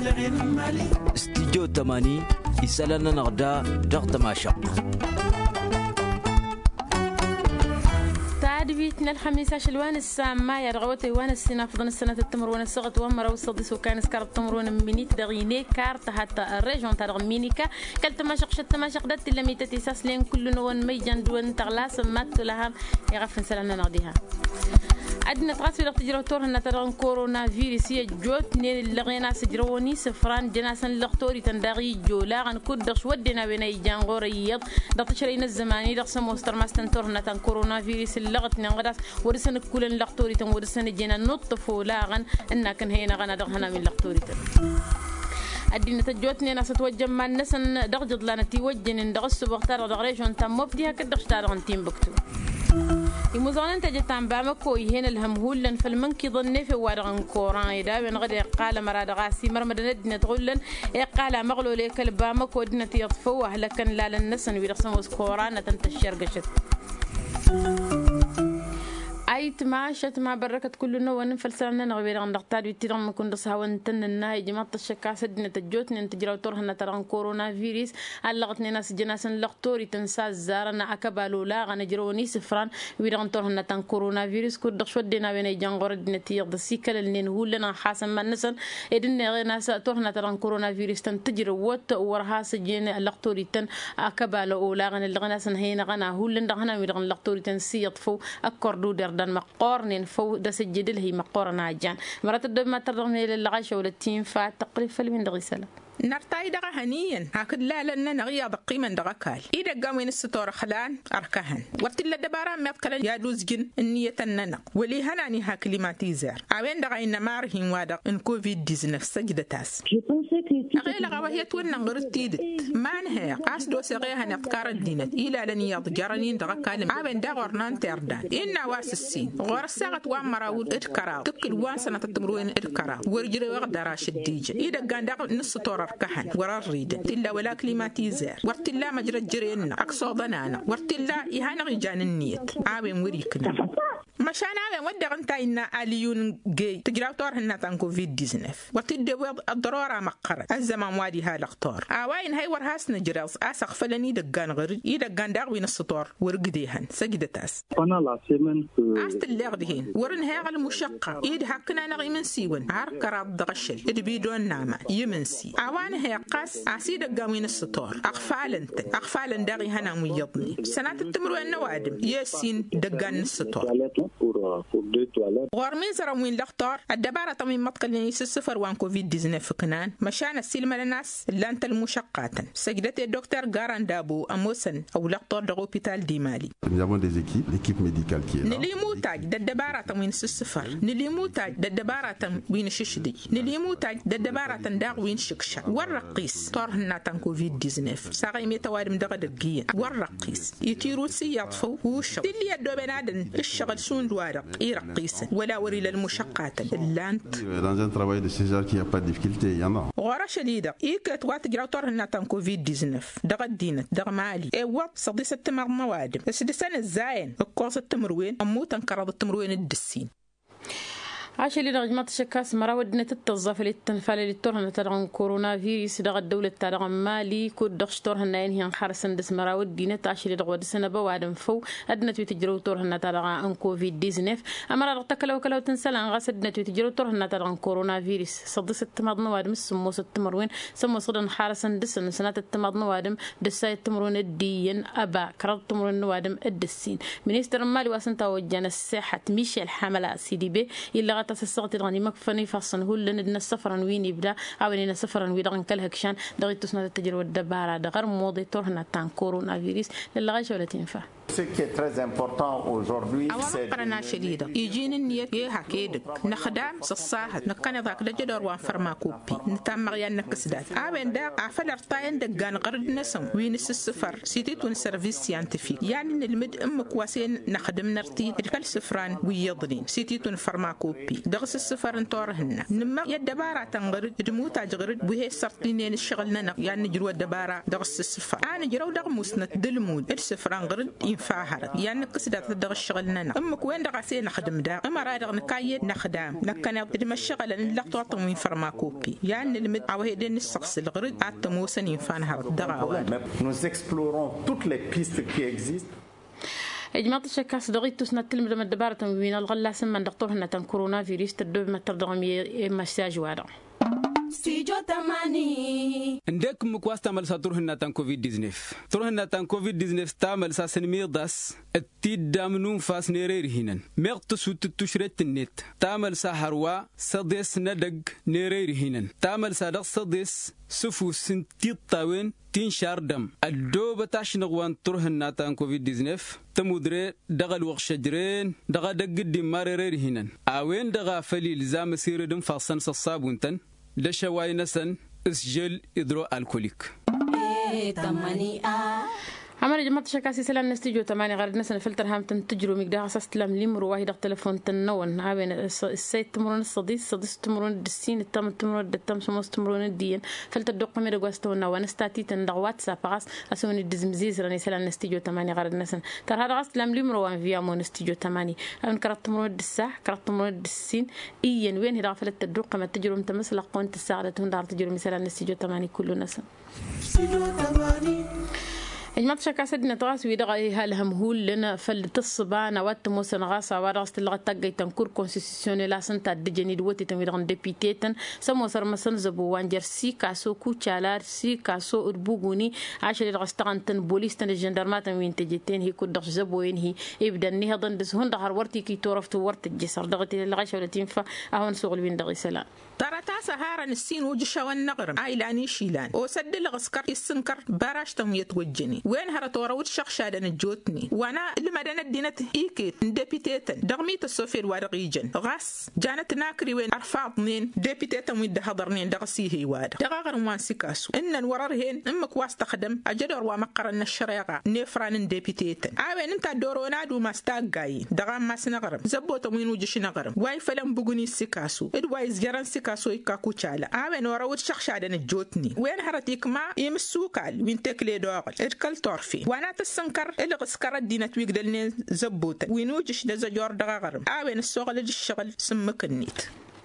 استديو 80 يسألنا نغدا ضغط ماشق بيتنا الخميس شلوان السامة يا رغوتي وانا السنة فضن السنة التمر وانا الصغت وامر وصدس وكان سكر التمر وانا منيت دغيني كارت حتى الريجون ترغ مينيكا كلت ماشق شت ماشق دت اللي ميتتي ساسلين كل نون ميجان دون تغلاس مات لها يغفن سلامنا نغديها عندنا تغاسي لغت جروتور هنا ترغن كورونا فيروس يجوت نين لغينا سجروني سفران جناسا لغتوري تندغي جولا غنكود دغش ودنا بين يجان غوريض دغتشرين الزماني دغس موستر ماستنتور هنا تن كورونا فيروس اللغت نغداس ورسن كلن لغتوري تن ورسن جينا نطفو لاغن إنا كان هينا غنا دغنا من لغتوري تن الدين تجوتني ناس توجه ما نسن دغجد لنا توجن دغس بختار دغريشون تم مبديها كدغش تارغن تيم بكتو يموزون تجتان بامكو يهين الهمهول لن فالمنكي ظني في وارغن كوران يدا بين غد قال مراد غاسي مرمد ندنا تقولن قال مغلو ليك البامكو دنا يطفوه لكن لا للنسن ويرسموا كوران تنتشر قشت أيت ما شت ما بركت كل نوع نفلسلنا نغبير عن دكتور يتيرم ما كنا صهوا نتن النهاية جماعة الشكا سدنا تجوتنا نتجرا وتورهنا ترى كورونا فيروس علقتنا ناس جناسن لقطوري تنسى زارنا أكبالو لا غنجروني سفران ويران تورهنا تن كورونا فيروس كود شودنا بين جانغور النتيجة السيكل اللي نقول لنا حاسم ما نسن إدنا ناس تورهنا ترى كورونا فيروس تنتجر وات ورها سجين لقطوري تن أكبالو لا غن اللي غناسن هنا غنا هو لنا غنا ويران لقطوري تنسي يطفو أكردو دردان مقارن فو دس الجدل هي مقارنة جان مرات الدم ما ترغم إلى الغش ولا التيم فتقريبا فلمن دغيسلا نرتاي دغه هنيا هاكد لا لنا نغيا بقيمه دغه كال اذا قامين الستور خلان اركهن ورتل دبارا متكل يا دوزجن النيه النن ولي هناني ها كلماتي زار اوين دغه ان مارهين وادا ان كوفيد 19 سجدتاس غير لغه هي تون نغرتيد ما نهي قاس دو سغيها نفكار الدينت الى لن يضجرني دغه كلم اوين دغورنان تردان ان واس السين غور سغت وامراود ادكرا تكل وان سنه تمروين ادكرا ورجري وقدراش الديج اذا كان دغ نستور كهن وراريد إلا ولا كلماتي زار ورتلا مجرى جرينا أقصى ضنانا ورتلا إهانا رجال النيت عابين وريكنا مشان عابين ودغ انتا إنا آليون جي تجراو طورهن تان كوفيد 19 ورتد الضرورة مقرة الزمان وادي هالقطار آوين هاي ورهاس نجراوس آسق فلني دقان غرد إدقان داغوين السطور ورقديهن سجدتاس آست اللغدهين ورن هاغ المشقة إيد حقنا نغي من سيون عرق راب دغشل إد بيدون نعمة يمنسي هي قاس عسيد الجامين السطور أقفال داغي هنا ميضني سنة التمر النوادم ياسين دقان السطور غرمين زرمين لختار الدبارة طمين متقلني السفر وان كوفيد 19 كنان مشان السلم للناس لانت المشقات سجلت الدكتور غاران دابو أموسن أو لختار دغوبيتال ديمالي l'équipe médicale qui est là نلي موتاج الدبارة طمين السفر نلي موتاج الدبارة وين الششدي نلي موتاج الدبارة داغ وين شكشا والرقيس طرحنا تان كوفيد 19 ساقي ميتوارم دغ دغيا والرقيس يتيرو سياطفو وش اللي يدو بنادن الشغل سون دوارق يرقيس ولا وري للمشقات اللانت dans un travail de César qui a pas de difficulté il y en a غورا شديده يك توات جرا طرحنا تان كوفيد 19 دغ الدين دغ مالي ايوا صدي ست موادم السدسان الزاين الكورس التمروين امو تنقرض التمروين الدسين عاش اللي رجمات الشكاس مراودنا تتوظف للتنفال اللي تورهن ترغن كورونا فيروس دغ الدولة ترغن مالي كود دغش تورهن ينهي خارسن دس مراود دينة عاش اللي دغ ودسنا بوادم فو أدنى تجرو تورهن ترغن كوفيد 19 أمر رغتكلو كلو تنسلان غاسدنا تجرو تورهن ترغن كورونا فيروس صدس التمضن وادم السمو ستمروين سمو صدن خارسن دسن سنة التمضن وادم دساي التمرون الدين أبا كرد تمرون وادم الدسين منيستر مالي واسنتا وجان الساحة ميشيل حملة سي دي بي إلا تسقط الغني مكفني فصن هو لأن السفر وين يبدأ أو إن السفر ويدعن كله كشان دغيت تسنة التجربة الدبارة دغر موضي تورهنا تان كورونا فيروس للغاية ولا تنفع. Ce qui est très important aujourd'hui, c'est أولا شديدة يجين النية يهكيدك نخدم صصاحة نكنا ذاك دجدور وان فرماكوبي نتام غيان نكسدات أبين دا عفل ارتاين دجان غرد نسم وين السفر سيتون سيرفيس سيانتفيك يعني نلمد كواسين نخدم نرتي الكل سفران ويضلين سيتون فرماكوبي دغس السفر نطورهن نما يدبارة تنغرد دموت أجغرد بوه سرطينين الشغل ننا يعني نجرو الدبارة دغس السفر أنا جرو دغ مسنة دلمود السفران غرد فاهر يعني قصدة تدغ الشغلنا أمك وين دغسي نخدم دا أما رادغ نكايد نخدام نكنا بدي الشغل اللي لقطوا من فرماكوبي يعني المد عوهدين الشخص الغرد عتموسن ينفانها دغاوة. Nous explorons toutes les pistes qui existent. إجماع الشكاس دقيت تسنة تلم لما دبارة من الغلا سمن دكتور هنا كورونا فيروس تدوب ما تردغمي مساج وارا ستيجو تماني عندك مكواس تعمل ساتورهنا تان كوفيد 19 تروهنا تان كوفيد 19 تعمل ساسنمير داس التيد دامنون فاس نيرير هنا ميغت سوت تشريت النت تعمل ساحروا صديس ندق نيرير هنا تعمل صدق صديس سفو سنتي طاوين تين شاردم الدوبة تاشنغوان تروهنا تان كوفيد 19 تمودري دغل وغشجرين دغا دق الدمار هنا اوين دغا فلي لزام سيردم فاصن صصابون تن دشواي نسن اسجل إدرو الكوليك عمر جماعة شكاسي سلام نستيجو تماني غرد نسن فلتر هامتن تجرو مقدار أساس تلام ليمرو واحد تلفون تنون هاوين السيد تمرون الصديس تمرون الدسين التام تمرون الدتام سموس تمرون الدين فلتر دوق ميرو قواستونا ونستاتي تندغ واتساب غاس أسوني الدزمزيز راني سلام نستيجو تماني غرد نسن تر هذا غاس تلام ليمرو وان فيامو نستيجو تماني أون كرات تمرون الدساح كرات تمرون الدسين إيين وين هدا فلتر دوق ما تجرو متمس لقون تساعد تندار تجرو مثلا نستيجو تماني كله نسن إجماع شكاسة نتواس ويدغى هالهم هول لنا فلتصبان واتموسن غاسا ورغست اللغة تقي تنكور كونستيسيونيلا سنتا دجني دوتي تميدغن ديبيتيتن سمو سرمسن زبوان جرسي كاسو كوچالار سي كاسو اربوغوني عشر الغستغن تن بوليس تن الجندرمات وين تجتين هي كود دغ زبوين هي ابدا نهضن دس هون دغر ورتي كي تورفتو ورت الجسر دغتي الغش ولا تنفع اهون سوق وين دغي سلام ترى سهارة السين وجشا والنغرم عيلاني شيلان وسد الغسكر السنكر باراش تميت وجني وين هرتورا وتشخشا دن جوتني وانا لما دنا دينت ايكيت ديبيتيتن دغميت السوفير ورقيجن غاس جانت ناكري وين ارفاضنين ديبيتيتن ويد هضرنين دغسي هي وادا دغاغر وان سيكاسو ان وررهن امك واستخدم اجدر ومقرن الشريقه نفران ديبيتيتن عاوين انت دورونا دو ماستاغاي دغام ما سنغرم زبوت وين وجش نغرم واي فلم بغني سيكاسو ادوايز جران كاسوي كاكوچالا اوين وراوت شخشادن الجوتني وين هرتيك ما يمسوكال وين تكلي دوغل اركل طرفي وانا تسنكر الغسكر الدينت ويقدلني زبوت وينوجش دزجور دغغرم اوين السوغل الشغل سمكنيت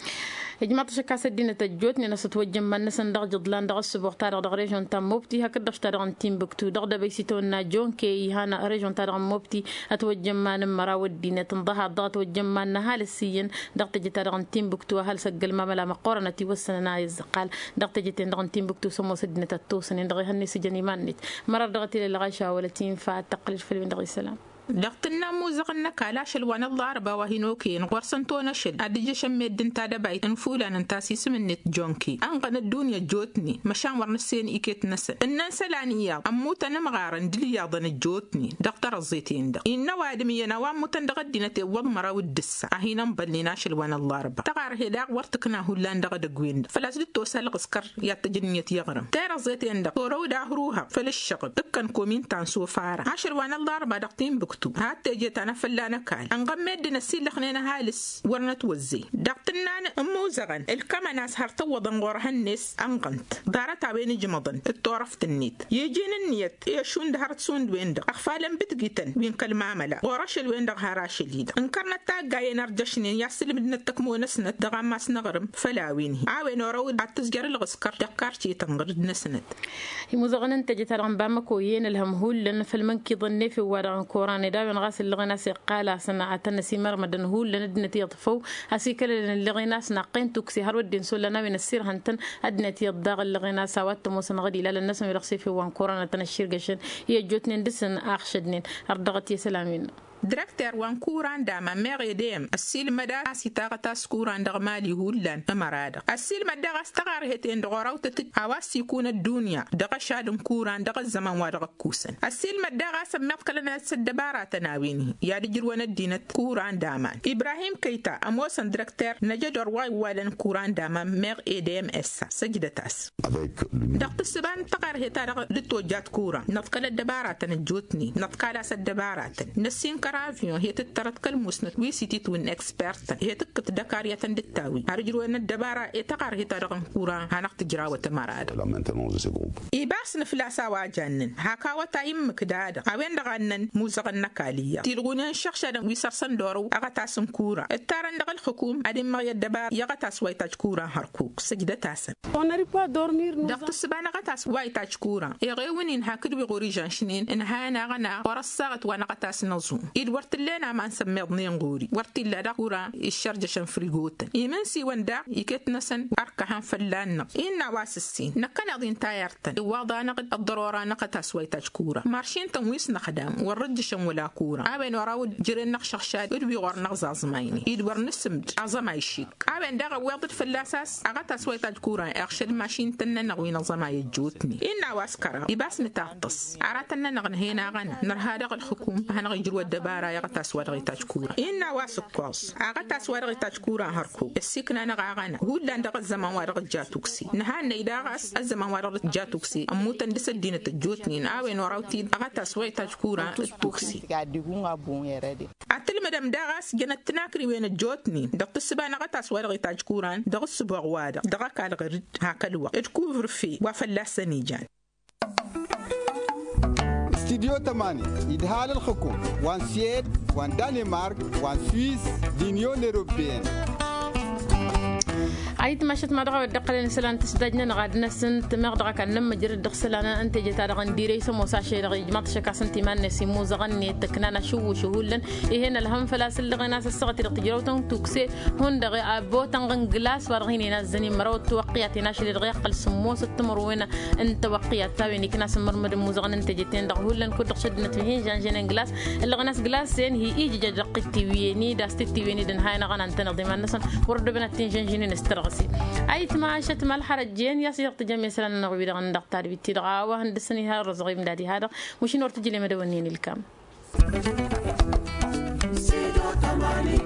إجماع شكاسة دينة تجوتني ناس توجم من ناس ندغ جدلان دغ السبوع تارغ دغ ريجون تام موبتي هكذا اشترغ تيمبكتو دغ دبيسيتونا جون كي هانا ريجون تارغ موبتي اتوجم من مراود دينة تنضها دغ توجم من هال السين دغ تجي تارغ تيمبكتو هل سجل ما ملا مقارنة وسنا يزقال دغ تجي تندغ تيمبكتو سمو سدينة التوسن دغ هني سجني مانت مرة دغتي للغاشا ولا تيم فاتقل في الوين دغ السلام دقتنا موزقنا كالاش الوان الضاربة وهنوكين غورسنتونا شد أدي شميد دنتا دبايت انفولا ننتاسي سمنت جونكي أنقن الدنيا جوتني مشان ورنسين إيكيت نسل إنن سلانيا أموتا نمغارن دليا ضن الجوتني دقتر الزيتين دا إننا وادمي نوام متندغدنا تيوض مراو الدسة أهينا مبلناش الوان الضاربة تغار هداق ورتكنا هولان دغدقوين فلازل توسال غسكر ياتجنية يغرم تير الزيتين دا تورو داهروها فللشغل تبكن كومين تانسو فارا عشر وان الضاربة دقتين حتى جيت أنا فلانا كال أنقمد نسيل لخنينا هالس ورنا توزي دقتنا موزغن الكما ناس هرتوضن غورها الناس أنقنت دارت عبين جمضن الطرف النيت يجين النيت يشون دهرت سون ويندق أخفالا بتجيتن وين كلمة عملا غورش الويندق هراش اليدا انكرنا تاجاي نرجشني ياسل بدنا التكمون سنت دغام ما سنغرم فلاوينه عاون ورود عتزجر الغسكر دكارتي تنغرد نسنت موزغن انت جيت رغم بامكوين الهمهول لأن في المنكي ظني في ورا كوراني داون غاسل لغناس قال سنة نسي مرمدن هول لندنتي يطفو هسيكل لغناس ناقين توكسي هرودين سولنا من السير هنتن ادنتي يضاغ لغناس واتموسن غدي لا الناس يرخصي في وان كورونا تنشير قشن هي جوتني ندسن اخشدنين ارضغتي سلامين دركتر وان كوران داما مغيديم السيل مدا سيتاغتا سكوران دغمالي هولان امرادا السيل مدا استغار هتين دغراو تت حواس يكون الدنيا دغ شادن كوران دغ الزمان ودغ كوسن السيل مدا سمعت كلنا الدبارة تناوينه يا دجروان الدينة كوران دامان ابراهيم كيتا اموسن دركتر نجدر واي والن كوران داما مغيديم اس سجدتاس دغت السبان تغار هتا دغ لتوجات كوران نفكل الدبارة تنجوتني نفكل الدبارة نسين ترافيون هي تترت كالمسنت ويسيتي تون اكسبرت هي تكت دكارية تندتاوي أرجلو أن الدبارة يتقر هي ترغم كورا هنقت جراوة مراد إباس نفلاسا واجنن هكا وتايم مكداد أوين دغنن موزغ النكالية تلغونين شخشا ويسرسن دورو أغتاسم كورا التارن دغ الحكوم أدم مغي الدبار يغتاس ويتاج كورا هركوك سجدة تاسم دغت السبانة غتاس ويتاج كورا يغيونين هاكد ويغوري جانشنين إنها نغنا ورصاغت ونغتاس نظوم إد ورتلنا ما نسمي ضنين غوري ورتلا دغورا الشرجة شنفريغوتن إيمنسي وندا يكتنسن أركهان فلان إنا واسسين نكنا ضين تايرتن وضع نقد الضرورة نقتاس ويتاج كورا مارشين تنويس نخدام ورجشن ولا كورا أبين وراود جرين نقشخشاد إد بيغور نغزا زمايني إد ورنسمد عظما يشيك أبين دغا ويضد في الأساس أغتاس ويتاج كورا أغشد ماشين تنن نغوين نظما يجوتني إنا واسكرا يباس نتاقتص عراتنا نغنهينا غنا نرها دغ الحكوم هنغي جروا الدبارة يغتاس ويتاج كورا إنا واسكوص أغتاس ويتاج كورا هركو السيكنا نغاغنا هو لان دغ الزمان ويرغ جاتوكسي نهان نيداغس الزمان ويرغ جاتوكسي أموتن دس الدين تجوتني أبين وراوتي أغتاس ويتاج كورا التوكسي أتل مدام داغس جنت تناكري وين الجوتني دغ السبان أغتاس ويرغ تاج كوران دغ السبوع وادا دغ كالغرد هاكالوا اتكوفر في وفلا سنيجان استديو 8 إدهال الحكومة وان سويد وان دنمارك وان سويس دينيون أوروبيين عيد ماشت ما دغا دقلن سلان تسدجنا نغادنا سنت مغدغا كان لما جرد دخسلانا انت جتا دغن ديري سمو ساشي دغ جماعه شكا سنتي مان نسي مو زغني تكنانا شو شهولن هنا الهم فلاسل لغناس الصغت تجروتن توكسي هون دغ ابو تنغن جلاس ورغيني نازني مرو توقياتي ناشي دغ قل سمو ستمر وين انت وقيات تاويني كناس مرمد مو زغن انت جتين دغ هولن كود خشدنا تفهين جان جلاس اللغناس جلاسين هي ايجي دقتي ويني داستي ويني دن هاي نغن انت نضيمان نسن ورد بنتين جنجين نسترغ أي تماشت مال حرجين يصير تجمع سلنا نغبي دغن دقتار بيتي دغا وهندسني هذا الرزقي مدادي هذا مش نور تجي لي مدونين الكام